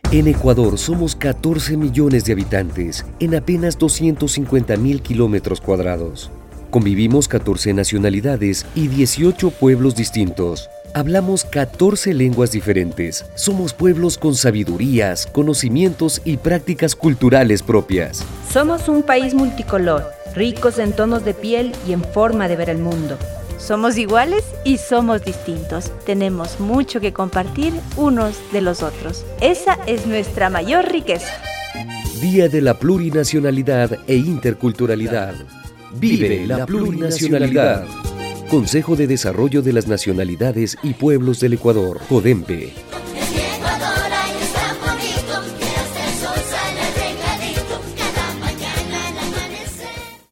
En Ecuador somos 14 millones de habitantes en apenas 250.000 kilómetros cuadrados. Convivimos 14 nacionalidades y 18 pueblos distintos. Hablamos 14 lenguas diferentes. Somos pueblos con sabidurías, conocimientos y prácticas culturales propias. Somos un país multicolor, ricos en tonos de piel y en forma de ver el mundo. Somos iguales y somos distintos. Tenemos mucho que compartir unos de los otros. Esa es nuestra mayor riqueza. Día de la Plurinacionalidad e Interculturalidad. Vive la plurinacionalidad. Consejo de Desarrollo de las Nacionalidades y Pueblos del Ecuador, CODEMPE.